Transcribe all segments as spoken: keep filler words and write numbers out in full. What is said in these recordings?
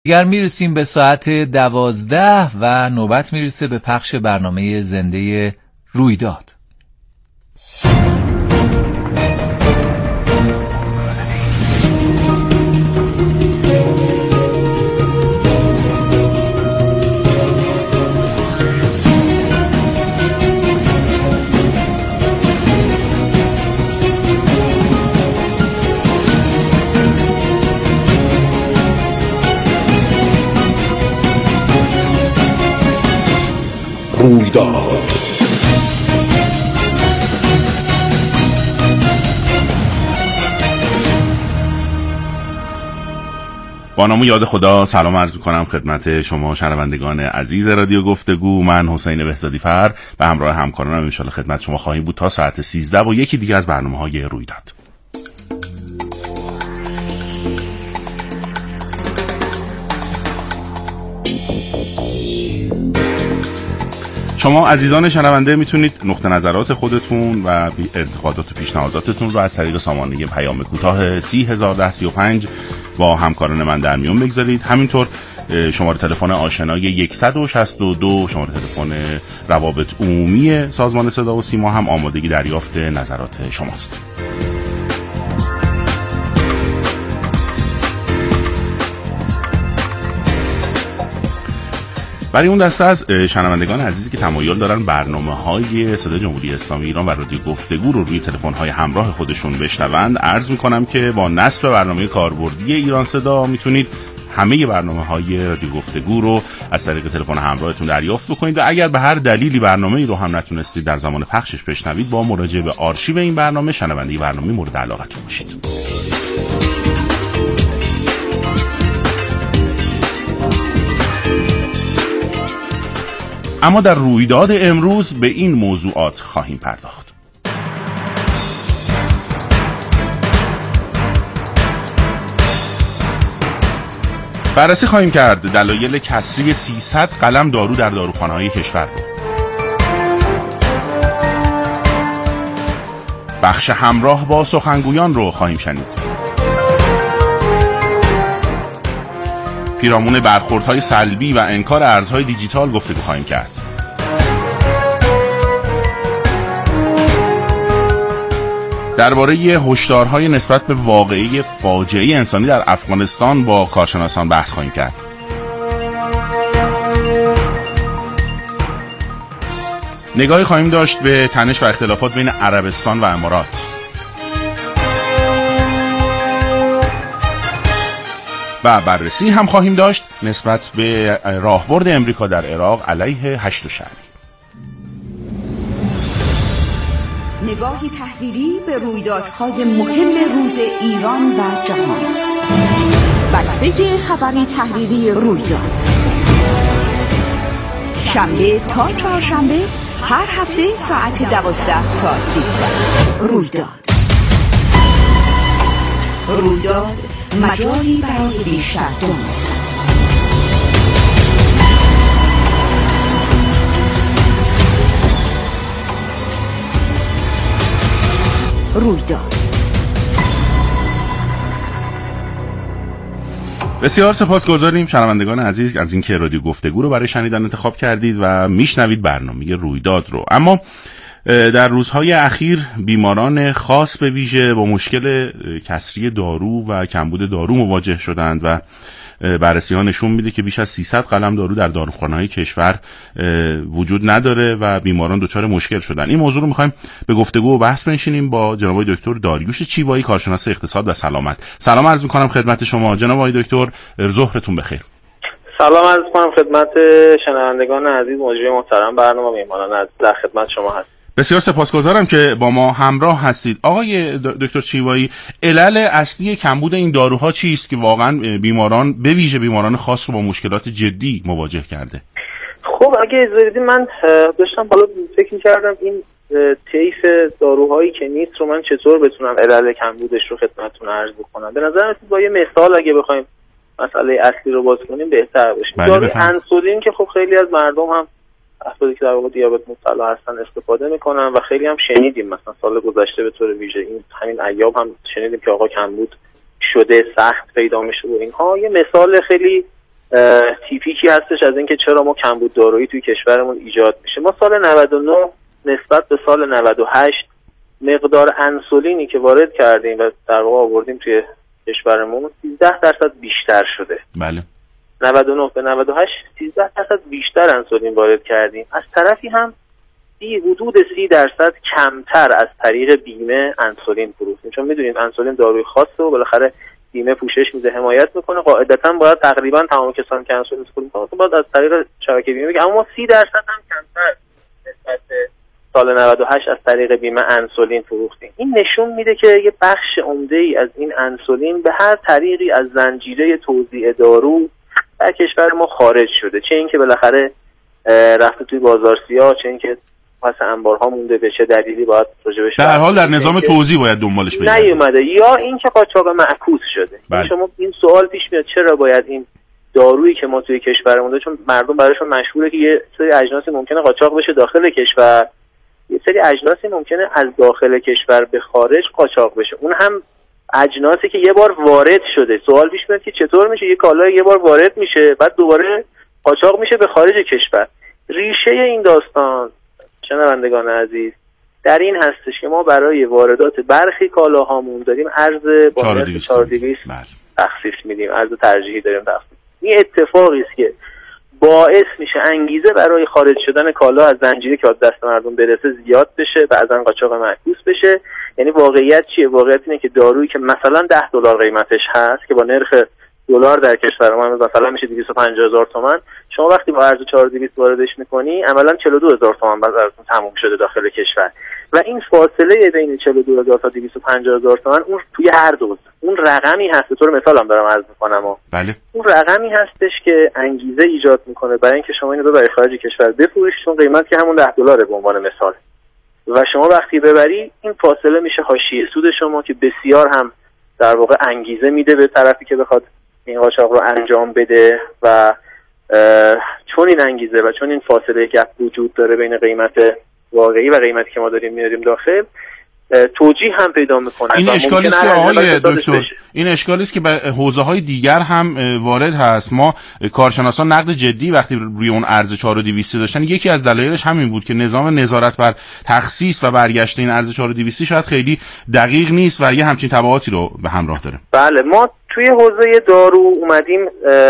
دیگر میرسیم به ساعت دوازده و نوبت میرسه به پخش برنامه زنده رویداد. رویداد با نام یاد خدا سلام عرض می‌کنم خدمت شما شنوندگان عزیز رادیو گفتگو. من حسین بهزادی فر به همراه همکارانم ان شاءالله خدمت شما خواهیم بود تا ساعت سیزده و یکی دیگه از برنامه‌های رویداد. شما عزیزان شنونده میتونید نقطه نظرات خودتون و انتقادات و پیشنهاداتتون رو از طریق سامانه پیام کوتاه سی هزار و ده سی و پنج با همکاران من در میون بگذارید. همینطور شماره تلفن آشنای صد و شصت و دو شماره تلفن روابط عمومی سازمان صدا و سیما هم آمادگی دریافت نظرات شماست. برای اون دسته از شنوندگان عزیزی که تمایل دارن برنامه‌های صدای جمهوری اسلامی ایران و رادیو گفتگو رو روی تلفن‌های همراه خودشون بشنوند، عرض می‌کنم که با نصب برنامه کاربردی ایران صدا میتونید همه برنامه‌های رادیو گفتگو رو از طریق تلفن همراهتون دریافت بکنید و اگر به هر دلیلی برنامه‌ای رو هم نتونستید در زمان پخشش بشنوید، با مراجعه به آرشیو این برنامه شنونده برنامه مورد علاقتون باشید. اما در رویداد امروز به این موضوعات خواهیم پرداخت. بررسی خواهیم کرد دلایل کسری سیصد قلم دارو در داروخانه‌های کشور. بخش همراه با سخنگویان رو خواهیم شنید. پیرامون برخوردهای سلبی و انکار ارزهای دیجیتال گفتگو خواهیم کرد. درباره هشدارهای نسبت به واقعه فاجعه انسانی در افغانستان با کارشناسان بحث خواهیم کرد. نگاهی خواهیم داشت به تنش و اختلافات بین عربستان و امارات. و بررسی هم خواهیم داشت نسبت به راهبرد امریکا در عراق علیه هشت شهری. نگاهی تحلیلی به رویدادهای مهم روز ایران و جهان. بسته خبری تحلیلی رویداد شنبه تا چهارشنبه هر هفته ساعت دوازده تا سیزده. رویداد رویداد مجالی برای بیشتر دانستن. رویداد. بسیار سپاسگزاریم شنوندگان عزیز از اینکه رادیو گفتگو رو برای شنیدن انتخاب کردید و میشنوید برنامه رویداد رو. اما در روزهای اخیر بیماران خاص به ویژه با مشکل کسری دارو و کمبود دارو مواجه شدند و بررسی ها نشون میده که بیش از سیصد قلم دارو در داروخانه‌های کشور وجود نداره و بیماران دچار مشکل شدن. این موضوع رو میخوایم به گفتگو و بحث بنشینیم با جناب دکتر داریوش چیوایی، کارشناس اقتصاد و سلامت. سلام عرض میکنم خدمت شما جناب دکتر، ظهرتون بخیر. سلام عرض میکنم خدمت شنوندگان عزیز، مجری محترم برنامه میهمانان عزیز در خدمت شما هستم. بسیار سپاسگزارم که با ما همراه هستید. آقای دکتر چیوایی، علل اصلی کمبود این داروها چیست که واقعا بیماران به ویژه بیماران خاص رو با مشکلات جدی مواجه کرده؟ خب اگه اجازه بدید من داشتم حالا فکر می‌کردم این طیف داروهایی که نیست رو من چطور بتونم علل کمبودش رو خدمتتون عرض بکنم. به نظر میاد با یه مثال اگه بخوایم مسئله اصلی رو باز کنیم بهتر بشه. داروی انسولین که خب خیلی از مردم هم افرادی که در واقع دیابت مبتلا هستن استفاده میکنن و خیلی هم شنیدیم مثلا سال گذشته به طور ویژه این همین ایام هم شنیدیم که آقا کمبود شده، سخت پیدا میشه و اینها. یه مثال خیلی تیپیکی هستش از اینکه چرا ما کمبود دارویی توی کشورمون ایجاد میشه. ما سال نود و نه نسبت به سال نود و هشت مقدار انسولینی که وارد کردیم و در واقع آوردیم توی کشورمون سیزده درصد بیشتر شده. بله. نود و نه به نود و هشت سیزده درصد بیشتر انسولین وارد کردیم. از طرفی هم سی حدود سی درصد کمتر از طریق بیمه انسولین فروختیم، چون میدونیم انسولین داروی خاصه و بالاخره بیمه پوشش میده، حمایت میکنه. قاعدتا باید تقریبا تمام کسانی که انسولین استفاده میکنن باید از طریق شبکه بیمه بگیرن، اما ما سی درصد هم کمتر نسبت به سال نود و هشت از طریق بیمه انسولین فروختیم. این نشون میده که یه بخش عمده‌ای از این انسولین به هر طریقی از زنجیره توزیع دارو در کشور ما خارج شده، چه اینکه بالاخره رفته توی بازار سیاه، چه اینکه پس انبارها مونده، به چه دلیلی باید راجبش در حال در نظام توزیع باید دنبالش بگردیم نیومده، یا اینکه قاچاق معکوس شده. بله. شما این سوال پیش میاد چرا باید این دارویی که ما توی کشورمون داریم، چون مردم براشون مشهوره که یه سری اجناسی ممکنه قاچاق بشه داخل کشور، یه سری اجناسی ممکنه از داخل کشور به خارج قاچاق بشه، اون هم اجناسی که یه بار وارد شده. سوال پیش میاد که چطور میشه یه کالای یه بار وارد میشه بعد دوباره قاچاق میشه به خارج کشور. ریشه این داستان شنوندگان عزیز در این هستش که ما برای واردات برخی کالاهامون داریم ارز با چهار دویست تخصیص میدیم، ارز ترجیحی داریم تخصیص. این اتفاقی است که باعث میشه انگیزه برای خارج شدن کالا از زنجیره که از دست مردم برسه زیاد بشه، بعضا قاچاق معکوس بشه. یعنی واقعیت چیه؟ واقعیت اینه که دارویی که مثلا ده دلار قیمتش هست که با نرخ دلار در کشور ما مثلا میشه دویست و پنجاه هزار تومان، شما وقتی با ارز چهار دویست واردش میکنی عملا چهل و دو هزار تومان بازارتون تموم شده داخل کشور و این فاصله بین چهل و دو هزار تا دویست و پنجاه هزار تومان اون توی هر دوز اون رقمی هست. به طور مثال هم دارم عرض میکنم و بله. اون رقمی هستش که انگیزه ایجاد میکنه برای اینکه شما اینو ببری خارج کشور بفروشید، چون قیمت که همون ده دلاره به عنوان مثال، و شما وقتی ببری این فاصله میشه حاشیه سود شما که بسیار هم در واقع انگیزه میده به طرفی که بخواد این قاچاق رو انجام بده. و چون این انگیزه و چون این فاصله گپ وجود داره بین قیمت واقعی و قیمتی که ما داریم میاریم داخل، توجیه هم پیدا میکنه. این اشکالی است که آقای دکتر این اشکالی است که به حوزه‌های دیگر هم وارد هست. ما کارشناسان نقد جدی وقتی روی اون ارز چهار و دویست داشتن، یکی از دلایلش همین بود که نظام نظارت بر تخصیص و برگشت این ارز چهار و دویست شاید خیلی دقیق نیست و یه همچین تبعاتی رو به همراه داره. بله، ما توی حوزه دارو اومدیم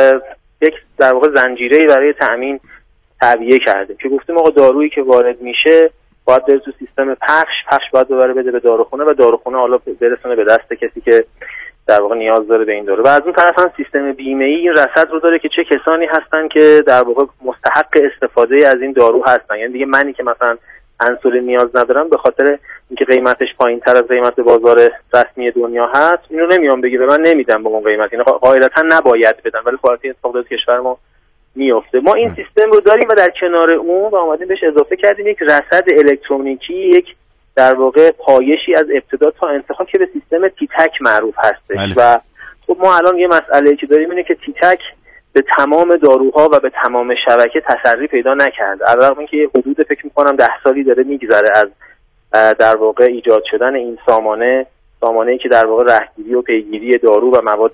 یک در واقع زنجیره‌ای برای تأمین تعبیه کردیم که گفتیم آقا دارویی که وارد میشه باید بره تو سیستم پخش، پخش باید ببره بده به داروخونه و داروخونه حالا برسونه به دست کسی که در واقع نیاز داره به این دارو. و از اون طرف هم سیستم بیمه‌ای این رصد رو داره که چه کسانی هستن که در واقع مستحق استفاده از این دارو هستن. یعنی دیگه منی که مثلا انسولین نیاز ندارم به خاطر اینکه قیمتش پایین‌تر از قیمت بازار رسمی دنیا هست اینو نمیام بگی به من نمیدم به اون قیمت، اینا قاعدتا نباید بدن، ولی خاطر اتفاقات کشور ما میفته. ما این سیستم رو داریم و در کنار اون و اومدیم بهش اضافه کردیم یک رصد الکترونیکی، یک در واقع پایشی از ابتدا تا انتها که به سیستم تیتک معروف هستش. بله. و خب ما الان یه مسئله که داریم اینه که تیتک به تمام داروها و به تمام شبکه تسری پیدا نکرده، علاوه بر اینکه حدود فکر می‌کنم ده سالی داره میگذره از در واقع ایجاد شدن این سامانه، سامانه‌ای که در واقع رهگیری و پیگیری دارو و مواد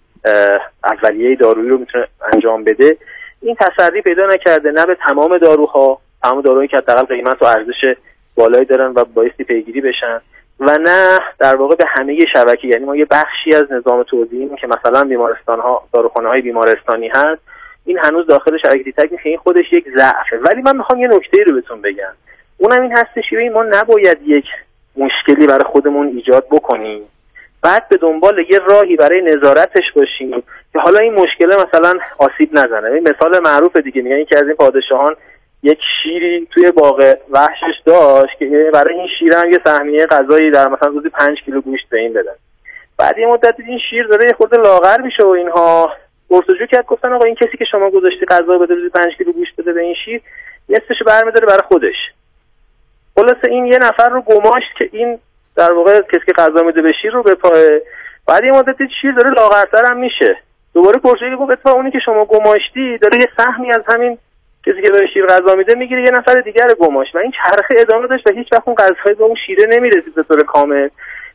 اولیه دارویی رو میتونه انجام بده. این تسری پیدا نکرده نه به تمام داروها، تمام داروهایی که حداقل قیمت و ارزش بالایی دارن و بایستی پیگیری بشن، و نه در واقع به همه شبکه. یعنی ما یه بخشی از نظام توزیعیم که مثلا بیمارستان‌ها، داروخانه‌های بیمارستانی هست، این هنوز داخل شبکه تیتک نیست، این خودش یک ضعفه. ولی من میخوام یه نکته رو بهتون بگم، اونم این هستش که ما نباید یک مشکلی برای خودمون ایجاد بکنیم بعد به دنبال یه راهی برای نظارتش باشیم که حالا این مشکل مثلا آسیب نزنه. این مثال معروف دیگه، میگن یکی از این پادشاهان یک شیری توی باغ وحشش داشت که برای این شیر هم یه سهمیه غذایی در مثلا روزی پنج کیلو گوشت به این بدن. بعد یه مدت این شیر داره یه خورده لاغر میشه و اینها پرسجو کرد، گفتن آقا این کسی که شما گذاشتی غذا بده روزی پنج کیلو گوشت بده به این شیر، نصفش برمی‌داره برای خودش. خلاصه این یه نفر رو گماشت که این در واقع کسی که غذا میده به شیر رو به پای. بعد یه مدت شیر داره لاغرتر هم میشه، دوباره پرسجو گفت اتفاقا اونی که شما گماشتی داره یه سهمی از همین کسی که به شیر غذا میده میگیره، یه نفر دیگر رو گماش و این چرخه ادامه داشت و هیچ وقت اون غذای به اون شیره نمیرسید به طور کامل.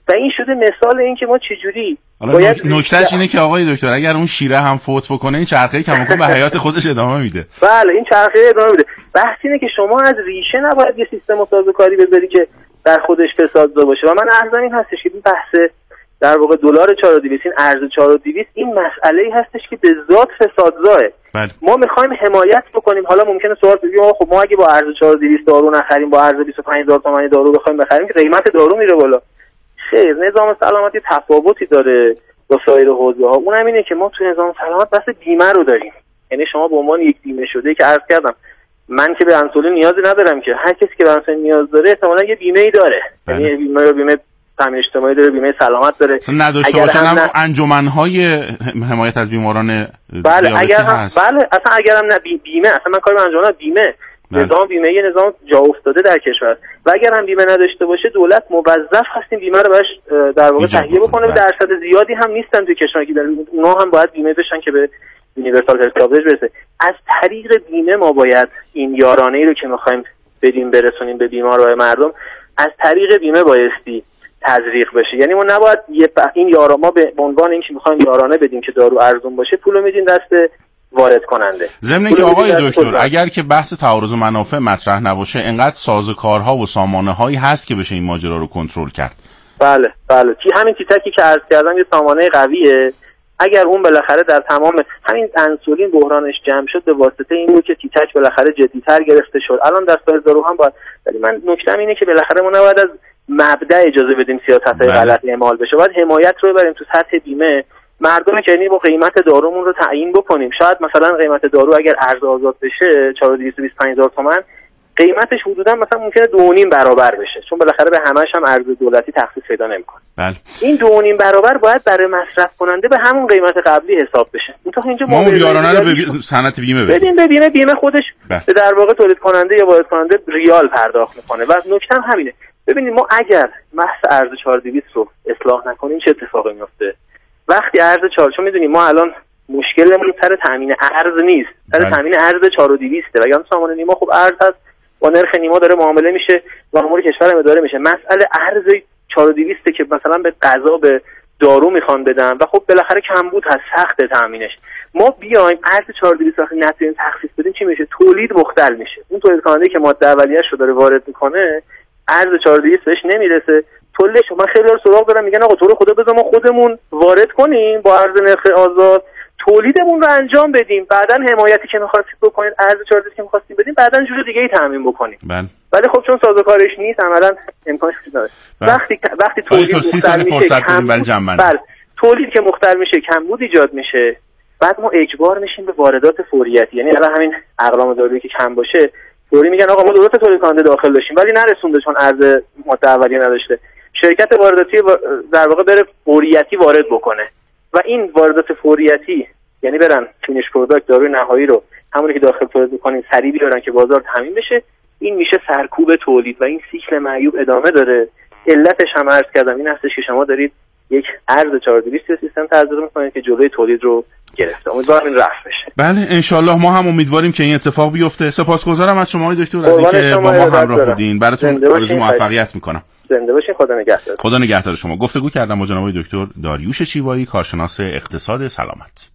و این شده مثال این که ما چجوری باید نکتهش اینه که آقای دکتر اگر اون شیره هم فوت بکنه این چرخه کماکان به حیات خودش ادامه میده. بله این چرخه ادامه میده. بحث اینه که شما از ریشه نباید یه سیستم سازوکاری بذاری که در خودش فسادزا باشه و من عرضم این هستش که این بحث در واقع دلار چهار و دویست این ارز چهار و دویست این مسئله‌ای هستش که به ذات فسادزاه. بله. ما میخوایم حمایت بکنیم. حالا ممکنه سوال بگیم خب ما اگه با ارز چهار و دویست دارو نخریم با ارز بیست و پنج هزار تومان دارو بخوایم بخریم که قیمت دارو میره بالا. خیر نظام سلامتی تفاوتی داره با سایر حوزه‌ها. اونم اینه که ما تو نظام سلامت بحث بیمه رو داریم. یعنی شما به عنوان یک بیمه شده که عرض کردم من که به انسولین نیازی ندارم که هر کسی که به انسولین نیاز داره احتمالاً یه بیمه‌ای داره. بله. یعنی بیمه رو بیمه تامین اجتماعی داره، بیمه سلامت داره. نداشته باشن هم ن... انجمن‌های حمایت از بیماران بله اگر هم هست. بله اصلا اگرم نه بیمه اصلا من کاری به انجام بیمه بله. نظام بیمه یه نظام جا افتاده در کشور و اگر هم بیمه نداشته باشه دولت موظف هستیم بیمه رو براش در واقع تهیه بکنه. درصد زیادی هم نیستن تو کشور که اونا هم باید بیمه بشن که به یونیورسال هلت کاورج برسه. از طریق بیمه ما باید این یارانه‌ای رو که می‌خوایم بدیم برسونیم به بیمار و مردم از طریق بیمه بایستی تزریق بشه. یعنی ما نباید یه این یارا ما به عنوان اینکه می‌خوایم یارانه بدیم که دارو ارزون باشه پولو میدیم دست وارد کننده. ضمن اینکه آقای دکتر اگر که بحث تعارض منافع مطرح نباشه انقدر سازوکارها و سامانه‌هایی هست که بشه این ماجرا رو کنترل کرد. بله بله کی همین تیتکی که عرض کردم یه سامانه قویه. اگر اون بالاخره در تمام همین انسولین بحرانش جمع شد به واسطه این بود که تیتک بالاخره جدی‌تر گرفته شد. الان در سایر دارو هم باید، ولی من نکته‌م اینه که بالاخره ما نباید از مبدا اجازه بدیم سیاست‌های غلط اعمال بشه. باید حمایت رو ببریم تو سطح بیمه. مردم که یعنی با قیمت دارومون رو تعیین بکنیم. شاید مثلا قیمت دارو اگر ارز آزاد بشه چهار و دویست و بیست و پنج هزار تومان قیمتش حدودا مثلا ممکنه دو و نیم برابر بشه، چون بالاخره به همش هم ارز دولتی تخصیص پیدا نمی‌کنه. بله. این دو و نیم برابر باید برای مصرف کننده به همون قیمت قبلی حساب بشه. اون اینجا ما اون یارانه رو به صنعت بیمه بدیم. بدیم به بیمه، بیمه خودش به در واقع تولید کننده یا وارد کننده ریال پرداخت می‌کنه. و نکته هم همینه. ببینید ما اگر بحث ارز چهار و دویست رو اصلاح نکنیم چه اتفاقی میفته؟ وقتی ارز چهار چون میدونیم ما الان مشکلمون سر تامین ارز نیست، سر تامین ارز چهار و دویست و یا سامان نیما خب ارز هست با نرخ نیما داره معامله میشه و امور کشور هم اداره میشه. مسئله ارز چهار و دویست که مثلا به غذا به دارو میخوان بدن و خب بالاخره کمبود هست سخت تامینش. ما بیایم ارز چهار و دویست وقتی نتونیم تخصیص بدیم چی میشه؟ تولید مختل میشه. اون تولید کننده که ماده اولیه‌اش رو داره وارد میکنه ارز چهار و دویست بهش نمیرسه. تولش من خیلی ها سراغ دارم میگن آقا تو رو خدا بذار ما خودمون وارد کنیم با ارز نرخ آزاد تولیدمون رو انجام بدیم، بعداً حمایتی که می‌خواستید بکنید ارز چهار و دویست که می‌خواستید بدیم بعداً جور دیگه‌ای تامین بکنید. بله. ولی خب چون سازوکارش نیست عملاً امکانش نداره. وقتی وقتی تولید مختل میشه برای جمع بله تولید که مختل میشه کمبود ایجاد میشه، بعد ما اجبار میشیم به واردات فوریتی. یعنی الان همین اقلام دارویی که کم باشه فوری میگن آقا ما درست تولید کننده داخل داشتیم ولی نرسونده چون ارز ماده اولیه نداشته، شرکت وارداتی در واقع بره فوریتی وارد بکنه و این واردات فوریتی یعنی برن فینیش پروداکت داروی نهایی رو همونی که داخل تولید می‌کنین سریع بیارن که بازار تامین بشه. این میشه سرکوب تولید و این سیکل معیوب ادامه داره. علتش هم عرض کردم این هستش که شما دارید یک ارز چهار و دویست سیستم تزریق می‌کنید که جلوی تولید رو گرفته. امیدوارم این رفع بشه. بله انشالله ما هم امیدواریم که این اتفاق بیفته. سپاسگزارم از شما دکتر از اینکه با ما همراه بودین. براتون آرزوی موفقیت می‌کنم. زنده باشین. خدا نگهدار. خدا نگهدار شما. گفتگو کردم با جناب دکتر داریوش چیوایی کارشناس اقتصاد سلامت.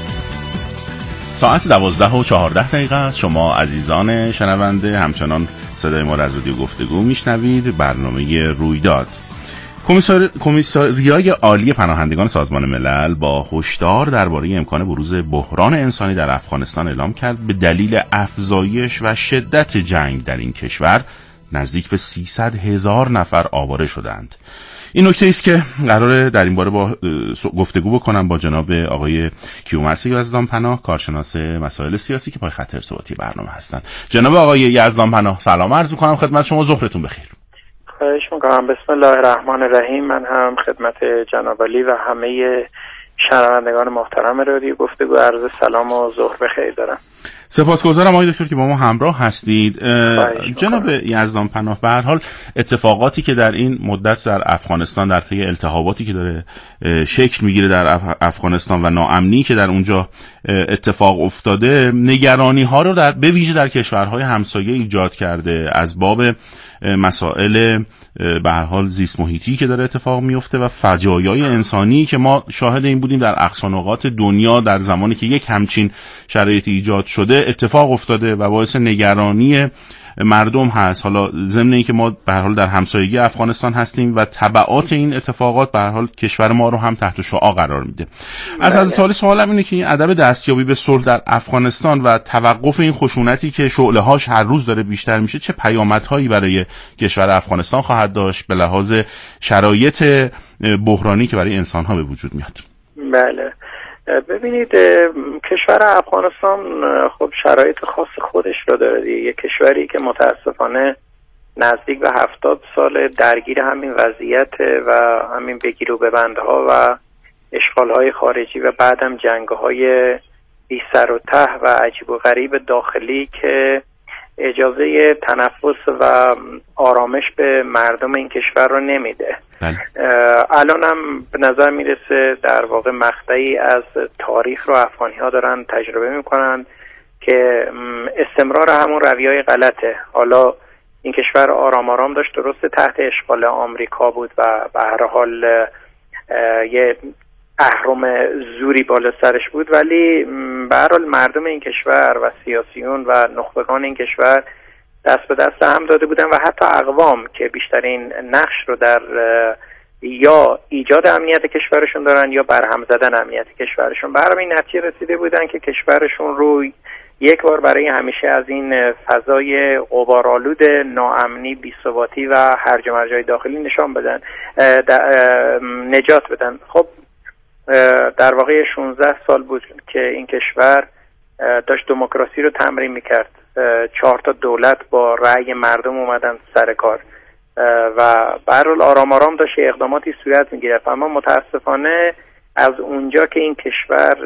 ساعت دوازده و چهارده دقیقه است. شما عزیزان شنونده همچنان صدای ما را از رادیو گفتگو میشنوید. برنامه رویداد. کمیسار کمیساریای عالی پناهندگان سازمان ملل با هشدار درباره امکان بروز بحران انسانی در افغانستان اعلام کرد به دلیل افزایش و شدت جنگ در این کشور نزدیک به سیصد هزار نفر آواره شدند. این نکته است که قراره در این باره با گفتگو بکنم با جناب آقای کیومرث یزدانپناه، کارشناس مسائل سیاسی که پای خط ارتباطی برنامه هستند. جناب آقای یزدانپناه سلام عرض می‌کنم خدمت شما، ظهرتون بخیر. خواهش می‌کنم. بسم الله الرحمن الرحیم. من هم خدمت جناب علی و همه شنوندگان محترم رادیو گفتگو عرض سلام و ظهر بخیر دارم. سپاسگزارم آقای دکتر که با ما همراه هستید. جناب یزدانپناه، به هر حال اتفاقاتی که در این مدت در افغانستان در طی التهاباتی که داره شکل میگیره در افغانستان و ناامنی که در اونجا اتفاق افتاده، نگرانی ها رو در به ویژه در کشورهای همسایه ایجاد کرده از باب مسائل به هر حال زیست محیطی که داره اتفاق میفته و فجایع انسانی که ما شاهد این بودیم در اقصا نقاط دنیا در زمانی که یک همچین شرایطی ایجاد شده اتفاق افتاده و باعث نگرانی مردم هست. حالا ضمن اینکه ما به هر حال در همسایگی افغانستان هستیم و تبعات این اتفاقات به هر حال کشور ما رو هم تحت شعاع قرار میده. از از طال سوالم اینه که این عدم دستیابی به صلح در افغانستان و توقف این خشونتی که شعله‌هاش هر روز داره بیشتر میشه چه پیامدهایی برای کشور افغانستان خواهد داشت به لحاظ شرایط بحرانی که برای انسان‌ها به وجود میاد؟ بله، ببینید کشور افغانستان خب شرایط خاص خودش رو داره دیگه. یک کشوری که متاسفانه نزدیک به هفتاد سال درگیر همین وضعیت و همین بگیر و ببندها و اشغالهای خارجی و بعدم جنگهای بی سر و ته و عجیب و غریب داخلی که اجازه تنفس و آرامش به مردم این کشور رو نمیده. الان هم به نظر میرسه در واقع مقطعی از تاریخ رو افغانی ها دارن تجربه میکنن که استمرار همون رویای غلطه. حالا این کشور آرام آرام داشت، درسته تحت اشغال آمریکا بود و به هر حال یه اهرم زوری بالا سرش بود، ولی به هر حال مردم این کشور و سیاسیون و نخبگان این کشور دست به دست هم داده بودن و حتی اقوام که بیشترین نقش رو در یا ایجاد امنیت کشورشون دارن یا برهم زدن امنیت کشورشون، به همین نتیجه رسیده بودن که کشورشون رو یک بار برای همیشه از این فضای غبارآلود ناامنی، بی‌ثباتی و هرج و مرج‌های داخلی نشان بدن، نجات بدن. خب در واقع شانزده سال بود که این کشور داشت دموکراسی رو تمرین میکرد. چهار تا دولت با رأی مردم اومدن سر کار و به هر حال آرام آرام داشت اقداماتی صورت میگرفت. اما متاسفانه از اونجا که این کشور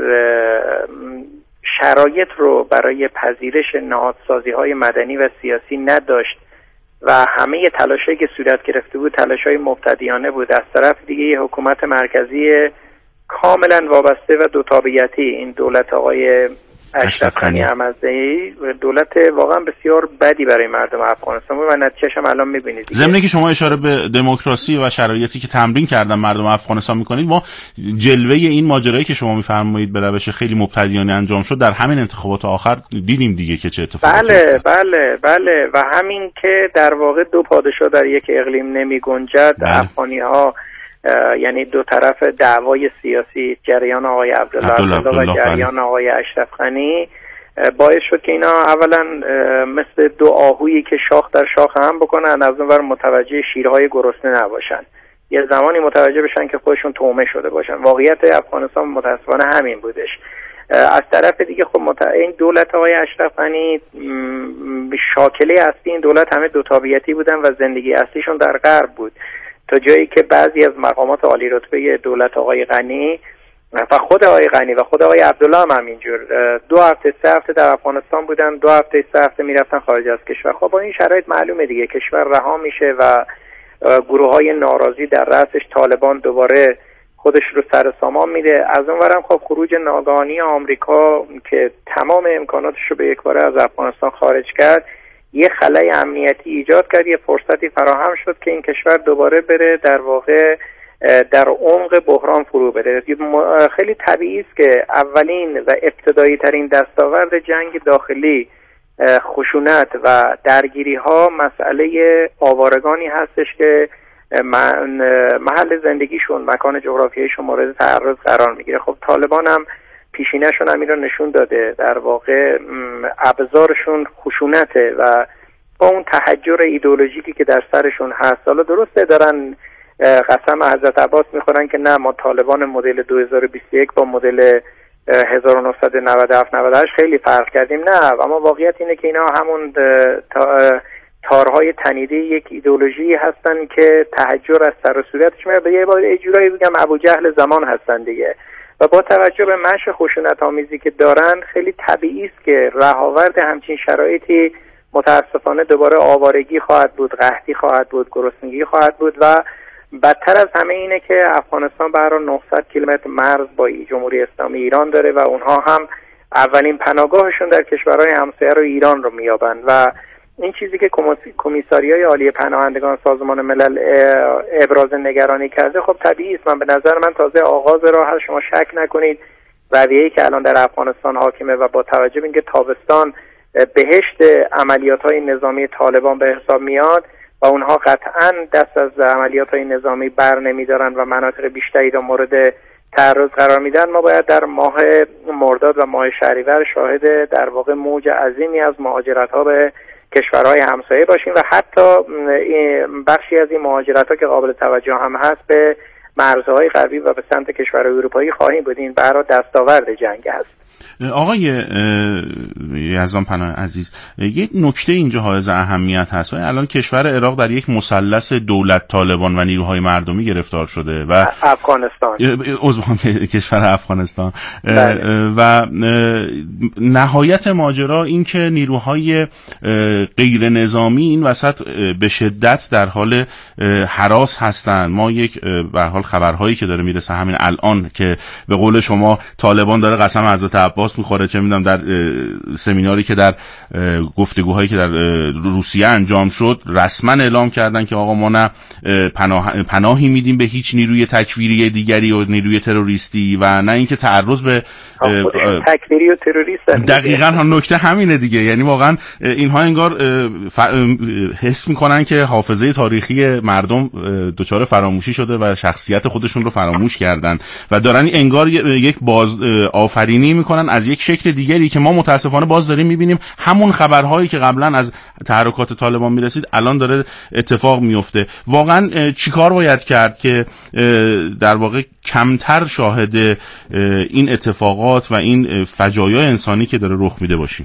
شرایط رو برای پذیرش نهادسازی های مدنی و سیاسی نداشت و همه تلاشایی که صورت گرفته بود تلاشای مبتدیانه بود، از طرف دیگه یه حکومت مرکزی کاملا وابسته و دو تابعیتی، این دولت آقای اشرف غنی احمدزی دولت واقعا بسیار بدی برای مردم افغانستان بود و نتیجه‌اش هم الان می‌بینید. ضمن که شما اشاره به دموکراسی و شرایطی که تمرین کردن مردم افغانستان می‌کنید، ما جلوه این ماجرایی که شما می‌فرمایید به روش خیلی مبتدیانه انجام شد در همین انتخابات آخر دیدیم دیگه که چه اتفاقاتی بله افتاد. بله بله و همین که در واقع دو پادشاه در یک اقلیم نمی‌گنجد. افغانی‌ها یعنی دو طرف دعوای سیاسی، جریان آقای عبدالله و جریان آقای اشرف غنی، باعث شد که اینا اولا مثل دو آهویی که شاخ در شاخ هم بکنن، از اون ور متوجه شیرهای گرسنه نباشن، یه زمانی متوجه بشن که خودشون تومه شده باشن. واقعیت افغانستان متاسفانه همین بودش. از طرف دیگه خب مت... این دولت آقای اشرف غنی شاکله اصلی این دولت همه دو تابعیتی بودن و زندگی اصلیشون در غرب بود، تا جایی که بعضی از مقامات عالی رتبه دولت آقای غنی و خود آقای غنی و خود آقای عبدالله هم همینجور دو هفته سه هفته در افغانستان بودن، دو هفته سه هفته میرفتن خارج از کشور. خب با این شرایط معلومه دیگه کشور رها میشه و گروه های ناراضی در رأسش طالبان دوباره خودش رو سر سامان میده. از اونورم خب خروج ناگهانی آمریکا که تمام امکاناتش رو به یک باره از افغانستان خارج کرد، یه خلای امنیتی ایجاد کرد، یه فرصتی فراهم شد که این کشور دوباره بره در واقع در عمق بحران فرو بره. خیلی طبیعی است که اولین و ابتدایی ترین دستاورد جنگ داخلی خشونت و درگیری ها مسئله آوارگانی هستش که محل زندگیشون، مکان جغرافیایشون مورد تعرض قرار میگیره. خب طالبان هم پیشینه‌شون همین رو نشون داده، در واقع ابزارشون خشونته و با اون تحجر ایدئولوژیکی که در سرشون هست. حالا درسته دارن قسم حضرت عباس میخورن که نه ما طالبان مدل دو هزار و بیست و یک با مدل هزار و نهصد و نود و هفت نود و هشت خیلی فرق کردیم، نه، اما واقعیت اینه که اینا همون تارهای تنیده یک ایدئولوژی هستن که تحجر از سر و صورتش میاد. به یه بار جورایی بگم ابو جهل زمان هستن دیگه، و با توجه به مشی خشونت آمیزی که دارن خیلی طبیعی است که رهاورد همچین شرایطی متاسفانه دوباره آوارگی خواهد بود، قحطی خواهد بود، گرسنگی خواهد بود و بدتر از همه اینه که افغانستان برای نهصد کیلومتر مرز با جمهوری اسلامی ایران داره و اونها هم اولین پناهگاهشون در کشورهای همسایه رو ایران رو میابند و این چیزی که کمیساریای عالی پناهندگان سازمان ملل ابراز نگرانی کرده خب طبیعی است. من به نظر من تازه آغاز راه هست. شما شک نکنید رویه‌ای که الان در افغانستان حاکمه و با توجه به اینکه تابستان بهشت عملیات‌های نظامی طالبان به حساب میاد و اونها قطعاً دست از عملیات‌های نظامی بر نمی‌دارن و مناطق بیشتری را مورد تعرض قرار میدن، ما باید در ماه مرداد و ماه شهریور شاهد در واقع موج عظیمی از مهاجرت‌ها به کشورهای همسایه باشیم و حتی بخشی از این مهاجرت‌ها که قابل توجه هم هست به مرزهای غربی و به سمت کشورهای اروپایی خواهیم بود. این برای دستاورد جنگ است. آقای یزدان پناه عزیز، یک نکته اینجا حائز اهمیت هست. الان کشور عراق در یک مثلث دولت طالبان و نیروهای مردمی گرفتار شده و افغانستان عضو کشور افغانستان بله. و نهایت ماجرا این که نیروهای غیر نظامی این وسط به شدت در حال هراس هستند. ما یک به حال خبرهایی که داره میرسه همین الان که به قول شما طالبان داره قسم حضرت عباس میخوره، چه میدونم در سمیناری که در گفتگوهایی که در روسیه انجام شد رسما اعلام کردن که آقا ما نه پناه پناهی میدیم به هیچ نیروی تکفیری دیگری و نیروی تروریستی و نه اینکه تعرض به تکفیری و تروریست. دقیقاً هم نکته همینه دیگه. یعنی واقعا اینها انگار حس میکنن که حافظه تاریخی مردم دچار فراموشی شده و شخصیت خودشون رو فراموش کردن و دارن انگار یک باز آفرینی میکنن از یک شکل دیگری که ما متاسفانه باز داریم میبینیم همون خبرهایی که قبلا از تحرکات طالبان میرسید الان داره اتفاق میفته. واقعا چیکار باید کرد که در واقع کمتر شاهد این اتفاقات و این فجایع انسانی که داره رخ میده باشیم؟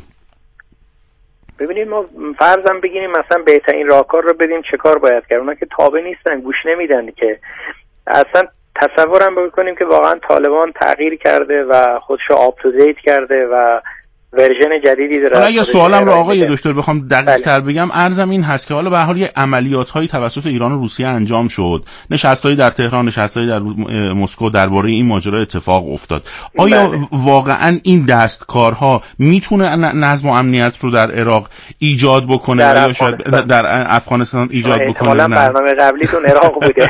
ببینید ما فرضاً بگیریم مثلا بهترین راهکار رو بدیم چه کار باید کرد. اونا که تابع نیستن، گوش نمیدن که. اصلا تصورم بکنیم که واقعا طالبان تغییر کرده و خودشو آپ تو دیت کرده و ورژن جدیدی داره. حالا یه سوالم رو آقای دکتر بخوام دقیق تر بگم، عرضم این هست که حالا به هر حال یه عملیات‌هایی توسط ایران و روسیه انجام شد، نشست‌هایی در تهران، نشست‌هایی در مسکو درباره این ماجرا اتفاق افتاد. آیا بله. واقعا این دستکارها میتونه نظم و امنیت رو در عراق ایجاد بکنه یا شاید در افغانستان ایجاد بکنه؟ حالا برنامه قبلیتون عراق بوده.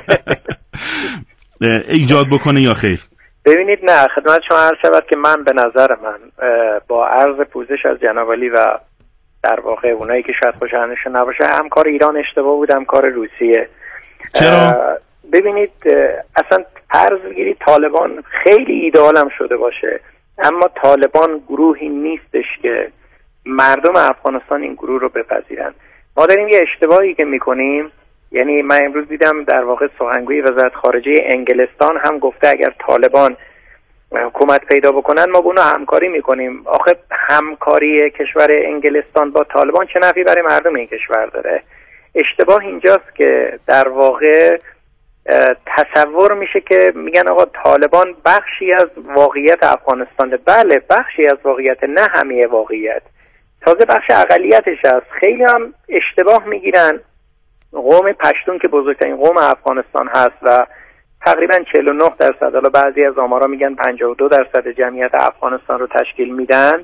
ایجاد بکنه یا خیر؟ ببینید نه، خدمت شما عرض شود که من به نظر من با عرض پوزش از جناب عالی و در واقع اونایی که شاید خوشایندشون نباشه، هم کار ایران اشتباه بود هم کار روسیه. چرا؟ ببینید اصلا فرض بگیرید طالبان خیلی ایدئالم شده باشه، اما طالبان گروهی نیستش که مردم افغانستان این گروه رو بپذیرن. ما داریم یه اشتباهی که میکنیم. یعنی من امروز دیدم در واقع سخنگوی وزارت خارجه انگلستان هم گفته اگر طالبان حکومت پیدا بکنن ما با اونها همکاری میکنیم. آخه همکاری کشور انگلستان با طالبان چه نفعی برای مردم این کشور داره؟ اشتباه اینجاست که در واقع تصور میشه که میگن آقا طالبان بخشی از واقعیت افغانستان. بله بخشی از واقعیت، نه همه واقعیت، تازه بخش اقلیتش است. خیلی هم اشتباه میگیرن. قوم پشتون که بزرگترین قوم افغانستان هست و تقریبا چهل و نه درصد، حالا بعضی از آمارا میگن پنجاه و دو درصد جمعیت افغانستان رو تشکیل میدن،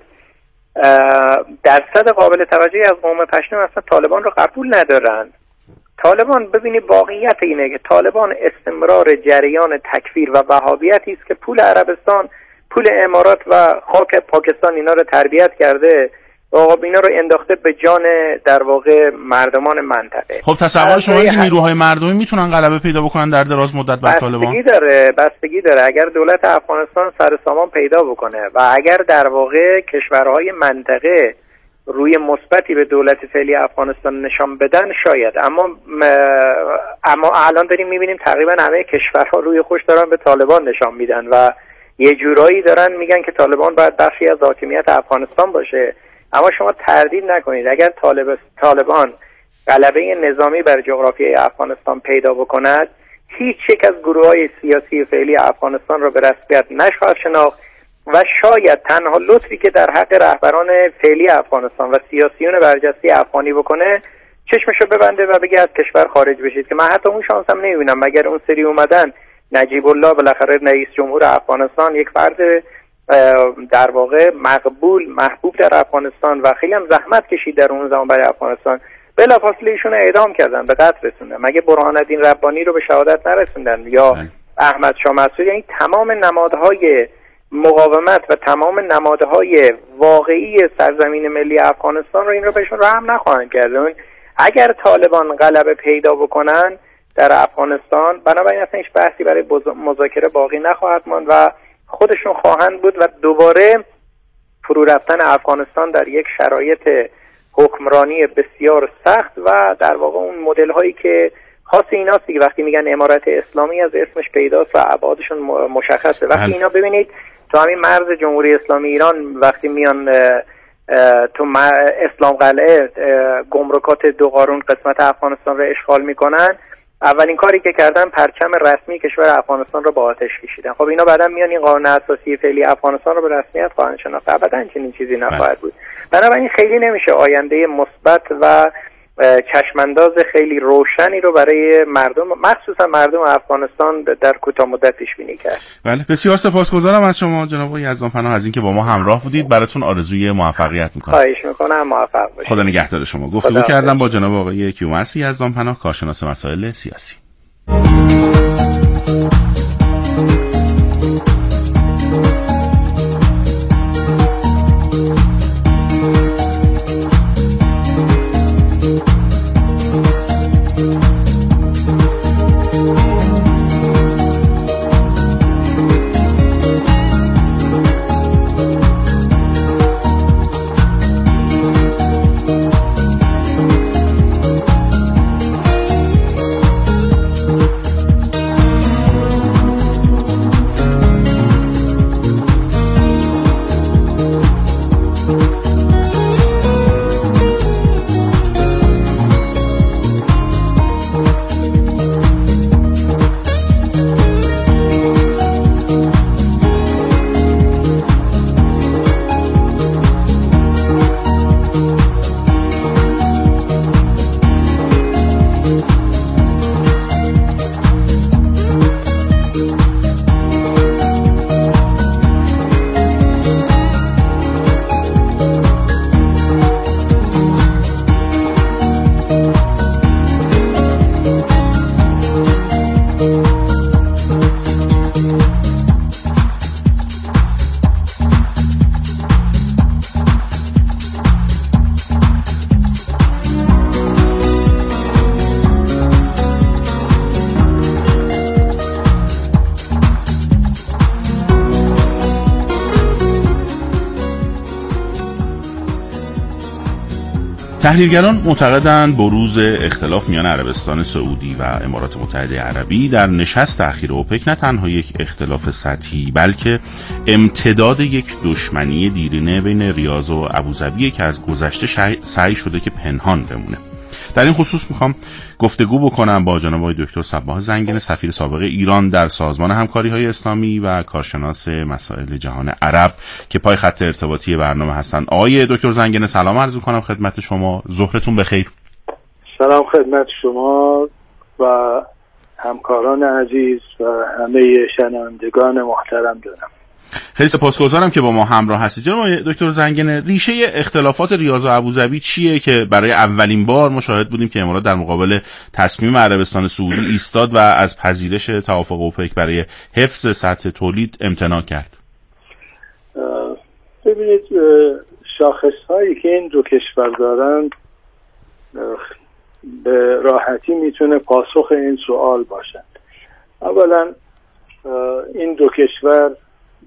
درصد قابل توجهی از قوم پشتون اصلا طالبان رو قبول ندارن. طالبان ببینید واقعیت اینه که طالبان استمرار جریان تکفیر و وهابیتی است که پول عربستان، پول امارات و خاک پاکستان اینا رو تربیت کرده خب اینا رو انداخته به جان در واقع مردمان منطقه. خب تصور شما اینکه نیروهای مردمی میتونن غلبه پیدا بکنن در دراز مدت بر طالبان؟ بستگی داره بستگی داره اگر دولت افغانستان سر سامان پیدا بکنه و اگر در واقع کشورهای منطقه روی مثبتی به دولت فعلی افغانستان نشان بدن شاید، اما اما الان داریم میبینیم تقریبا همه کشورها روی خوش دارن به طالبان نشان میدن و یه جورایی دارن میگن که طالبان باید بخشی از حاکمیت افغانستان باشه. اما شما تردید نکنید اگر طالب طالبان غلبه نظامی بر جغرافیای افغانستان پیدا بکند، هیچ یک از گروه‌های سیاسی فعلی افغانستان را به رسمیت نخواهد شناخت و شاید تنها لطفی که در حق رهبران فعلی افغانستان و سیاسیون برجسته افغانی بکنه چشمشو ببنده و بگه از کشور خارج بشید، که من حتی اون شانس هم نمیبینم. مگر اون سری اومدن نجیب الله بالاخره رئیس جمهور افغانستان، یک فرد در واقع مقبول محبوب در افغانستان و خیلی هم زحمت کشید در اون زمان برای افغانستان، بلافاصله ایشون اعدام کردن، به قتل رسوندن. مگه برهان الدین ربانی رو به شهادت نرسوندن یا احمد شاه مسعود؟ یعنی تمام نمادهای مقاومت و تمام نمادهای واقعی سرزمین ملی افغانستان رو این رو بهشون رحم نخواهند کرد. اگر طالبان غلبه پیدا بکنن در افغانستان، بنابراین اصلا هیچ بحثی برای مذاکره باقی نخواهد ماند و خودشون خواهند بود و دوباره فرو رفتن افغانستان در یک شرایط حکمرانی بسیار سخت و در واقع اون مدل هایی که خاص ایناست که وقتی میگن امارت اسلامی از اسمش پیداست و ابعادشون مشخصه. وقتی اینا ببینید تو همین مرز جمهوری اسلامی ایران وقتی میان تو اسلام قلعه گمرکات دو قارون قسمت افغانستان رو اشغال میکنن، اولین کاری که کردن پرچم رسمی کشور افغانستان رو با آتش کشیدن. خب اینا بعداً میان این قانون اساسی فعلی افغانستان رو به رسمیت خواهند شناخت. ابداً چنین چیزی نخواهد بود. بنابراین خیلی نمیشه آینده مثبت و چشمانداز خیلی روشنی رو برای مردم، مخصوصا مردم افغانستان، در کوتاه مدت پیش بینی کرد. بله، بسیار سپاسگزارم از شما جناب آقای یزدانپناه از اینکه با ما همراه بودید. براتون آرزوی موفقیت میکنم. خواهش میکنم، موفق باشید. خدا نگهدار شما. گفتگو کردم با جناب آقای کیومرث یزدانپناه، کارشناس مسائل سیاسی. تحلیلگران معتقدند بروز اختلاف میان عربستان سعودی و امارات متحده عربی در نشست اخیر اوپک نه تنها یک اختلاف سطحی بلکه امتداد یک دشمنی دیرینه بین ریاض و ابوظبی که از گذشته سعی شده که پنهان بمونه. در این خصوص میخوام گفتگو بکنم با جناب آقای دکتر صباح زنگنه، سفیر سابق ایران در سازمان همکاری‌های اسلامی و کارشناس مسائل جهان عرب که پای خط ارتباطی برنامه هستند. آقای دکتر زنگنه سلام عرض می‌کنم خدمت شما. ظهرتون بخیر. سلام خدمت شما و همکاران عزیز و همه شنوندگان محترم دارم. خیلی سپاسگزارم که با ما همراه هستید. جناب دکتر زنگنه، ریشه اختلافات ریاض و ابوظبی چیه که برای اولین بار مشاهد بودیم که امارات در مقابل تصمیم عربستان سعودی ایستاد و از پذیرش توافق اوپک برای حفظ سطح تولید امتناع کرد؟ ببینید، شاخص هایی که این دو کشور دارن به راحتی میتونه پاسخ این سوال باشند. اولا این دو کشور